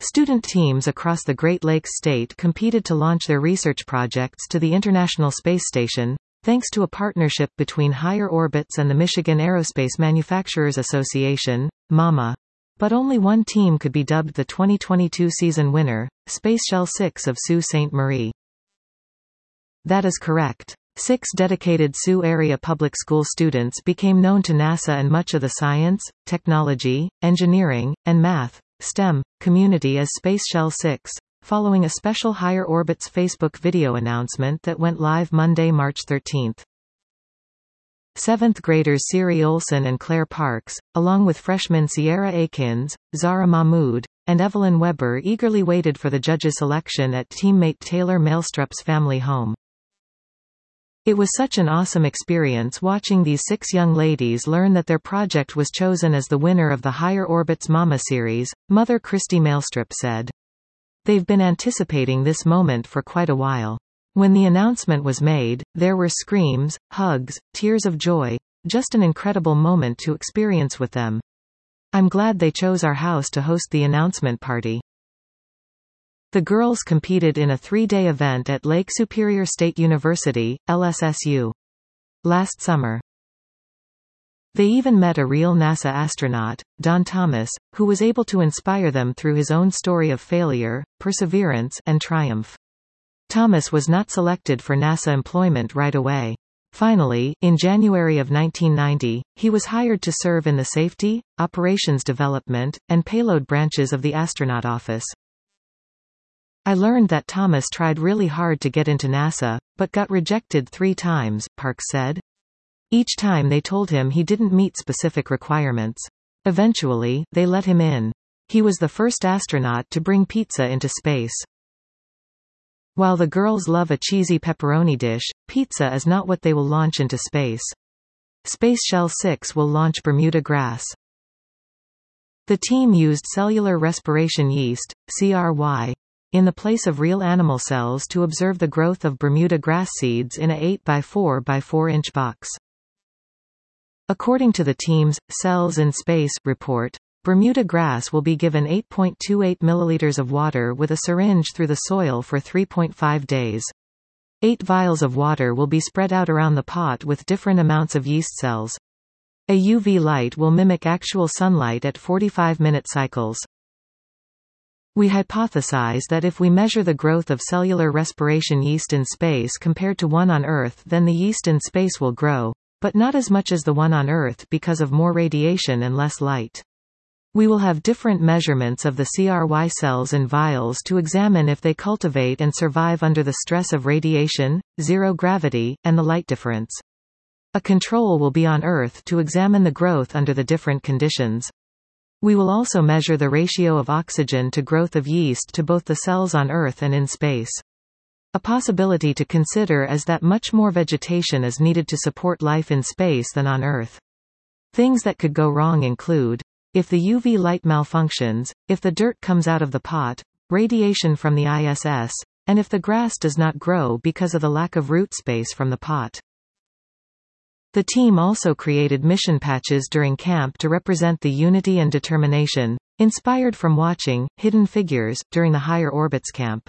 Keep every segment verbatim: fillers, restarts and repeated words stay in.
Student teams across the Great Lakes state competed to launch their research projects to the International Space Station, thanks to a partnership between Higher Orbits and the Michigan Aerospace Manufacturers Association, MAMA. But only one team could be dubbed the twenty twenty-two season winner, Space Shell six of Sault Ste. Marie. That is correct. Six dedicated Sault area public school students became known to NASA and much of the science, technology, engineering, and math (STEM) community as Space Shell six, following a special Higher Orbits Facebook video announcement that went live Monday, March thirteenth. Seventh graders Siri Olson and Claire Parks, along with freshmen Sierra Akins, Zara Mahmood, and Evelyn Weber eagerly waited for the judges' selection at teammate Taylor Maelstrup's family home. It was such an awesome experience watching these six young ladies learn that their project was chosen as the winner of the Higher Orbits Mama series, Mother Christy Maelstrup said. They've been anticipating this moment for quite a while. When the announcement was made, there were screams, hugs, tears of joy, just an incredible moment to experience with them. I'm glad they chose our house to host the announcement party. The girls competed in a three-day event at Lake Superior State University, L S S U. Last summer. They even met a real NASA astronaut, Don Thomas, who was able to inspire them through his own story of failure, perseverance, and triumph. Thomas was not selected for NASA employment right away. Finally, in January of nineteen ninety, he was hired to serve in the safety, operations development, and payload branches of the astronaut office. I learned that Thomas tried really hard to get into NASA, but got rejected three times, Parks said. Each time they told him he didn't meet specific requirements. Eventually, they let him in. He was the first astronaut to bring pizza into space. While the girls love a cheesy pepperoni dish, pizza is not what they will launch into space. Space Shell six will launch Bermuda grass. The team used cellular respiration yeast, C R Y, in the place of real animal cells to observe the growth of Bermuda grass seeds in a eight by four by four inch box. According to the team's Cells in Space report, Bermuda grass will be given eight point two eight milliliters of water with a syringe through the soil for three point five days. Eight vials of water will be spread out around the pot with different amounts of yeast cells. A U V light will mimic actual sunlight at forty-five minute cycles. We hypothesize that if we measure the growth of cellular respiration yeast in space compared to one on Earth, then the yeast in space will grow, but not as much as the one on Earth because of more radiation and less light. We will have different measurements of the C R Y cells in vials to examine if they cultivate and survive under the stress of radiation, zero gravity, and the light difference. A control will be on Earth to examine the growth under the different conditions. We will also measure the ratio of oxygen to growth of yeast to both the cells on Earth and in space. A possibility to consider is that much more vegetation is needed to support life in space than on Earth. Things that could go wrong include: if the U V light malfunctions, if the dirt comes out of the pot, radiation from the I S S, and if the grass does not grow because of the lack of root space from the pot. The team also created mission patches during camp to represent the unity and determination, inspired from watching Hidden Figures during the Higher Orbits camp.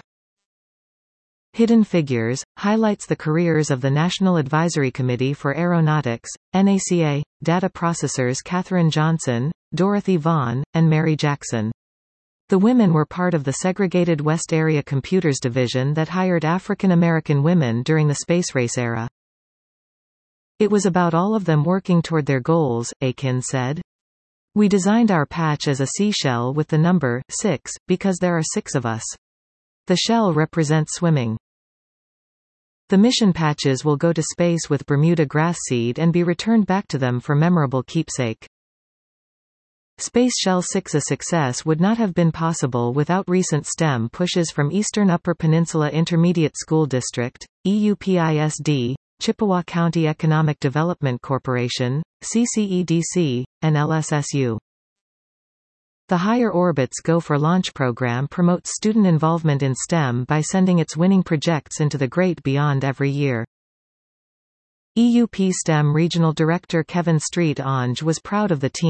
Hidden Figures highlights the careers of the National Advisory Committee for Aeronautics, NACA, data processors Katherine Johnson, Dorothy Vaughan, and Mary Jackson. The women were part of the segregated West Area Computers Division that hired African American women during the space race era. It was about all of them working toward their goals, Akin said. We designed our patch as a seashell with the number six, because there are six of us. The shell represents swimming. The mission patches will go to space with Bermuda grass seed and be returned back to them for memorable keepsake. Space Shell six's success would not have been possible without recent STEM pushes from Eastern Upper Peninsula Intermediate School District, E U P I S D, Chippewa County Economic Development Corporation, C C E D C, and L S S U. The Higher Orbits Go for Launch program promotes student involvement in STEM by sending its winning projects into the great beyond every year. E U P STEM Regional Director Kevin Street Onge was proud of the team,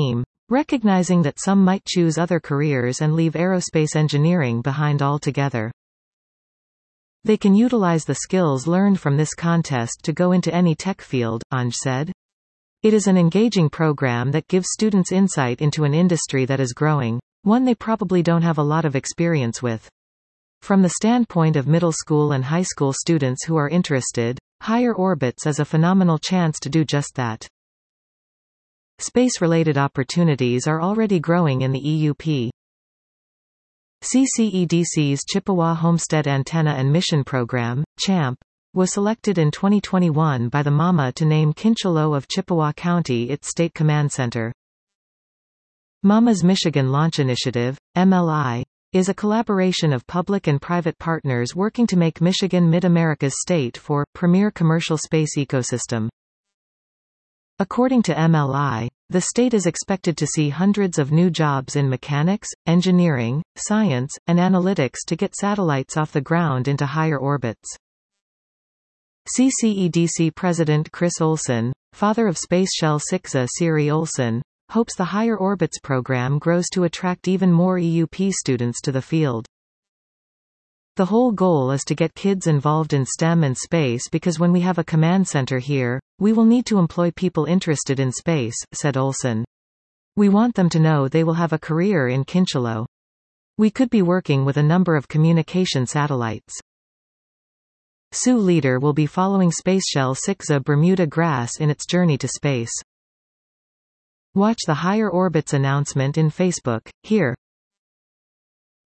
recognizing that some might choose other careers and leave aerospace engineering behind altogether. They can utilize the skills learned from this contest to go into any tech field, Anj said. It is an engaging program that gives students insight into an industry that is growing, one they probably don't have a lot of experience with. From the standpoint of middle school and high school students who are interested, Higher Orbits is a phenomenal chance to do just that. Space-related opportunities are already growing in the E U P. C C E D C's Chippewa Homestead Antenna and Mission Program, CHAMP, was selected in twenty twenty-one by the M A M A to name Kincheloe of Chippewa County its state command center. M A M A's Michigan Launch Initiative, M L I, is a collaboration of public and private partners working to make Michigan Mid-America's state for premier commercial space ecosystem. According to M L I, the state is expected to see hundreds of new jobs in mechanics, engineering, science, and analytics to get satellites off the ground into higher orbits. C C E D C President Chris Olson, father of Space Shell six A Siri Olson, hopes the Higher Orbits program grows to attract even more E U P students to the field. The whole goal is to get kids involved in STEM and space because when we have a command center here, we will need to employ people interested in space, said Olson. We want them to know they will have a career in Kincheloe. We could be working with a number of communication satellites. Sue Leader will be following Spaceshell six A Bermuda Grass in its journey to space. Watch the Higher Orbits announcement in Facebook, here.